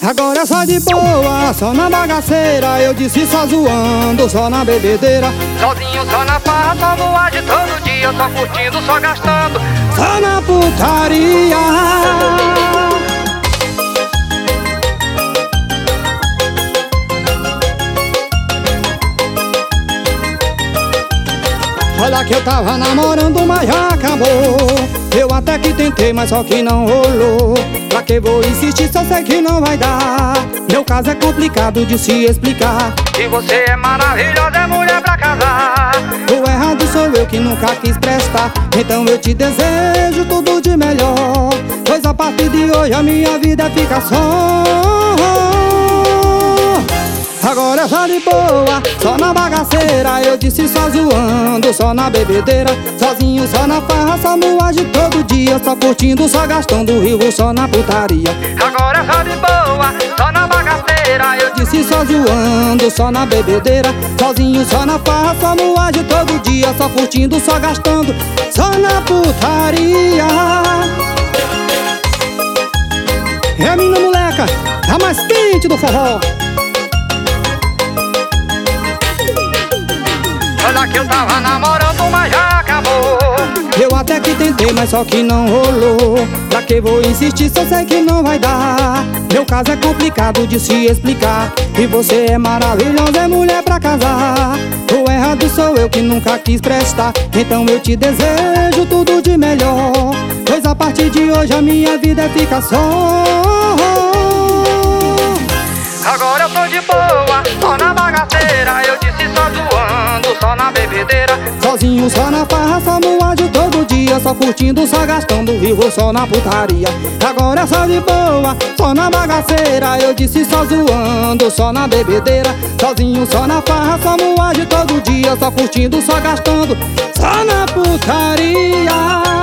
Agora só de boa, só na bagaceira. Eu disse só zoando, só na bebedeira. Sozinho, só na farra, só no ar de todo dia. Só curtindo, só gastando, só na putaria. Olha que eu tava namorando, mas já acabou. Eu até que tentei, mas só que não rolou. Pra que vou insistir se eu sei que não vai dar? Meu caso é complicado de se explicar. e você é maravilhosa, é mulher pra casar. O errado sou eu que nunca quis prestar. Então eu te desejo tudo de melhor, pois a partir de hoje a minha vida fica só. Agora é só de boa, só na bagaceira. Eu disse só zoando, só na bebedeira. Sozinho, só na farra, só no ar de todo dia. Só curtindo, só gastando, rivo, só na putaria. Agora é só de boa, só na bagaceira. Eu Disse só zoando, só na bebedeira. Sozinho, só na farra, só no ar de todo dia. Só curtindo, só gastando, só na putaria. É, minha moleca, a mais quente do forró. olha que eu tava namorando, mas já acabou. Eu até que tentei, mas só que não rolou. Pra que vou insistir se eu sei que não vai dar? Meu caso é complicado de se explicar. E você é maravilhosa, é mulher pra casar. O errado sou eu que nunca quis prestar. Então eu te desejo tudo de melhor, pois a partir de hoje a minha vida fica só. Agora eu tô de boa, só na bagaceira. Eu disse só zoando, só na bebedeira. Sozinho, só na farra, só no ar de todo dia. Só curtindo, só gastando, vivo só na putaria. Agora é só de boa, só na bagaceira. Eu disse só zoando, só na bebedeira. Sozinho, só na farra, só no ar de todo dia. Só curtindo, só gastando, só na putaria.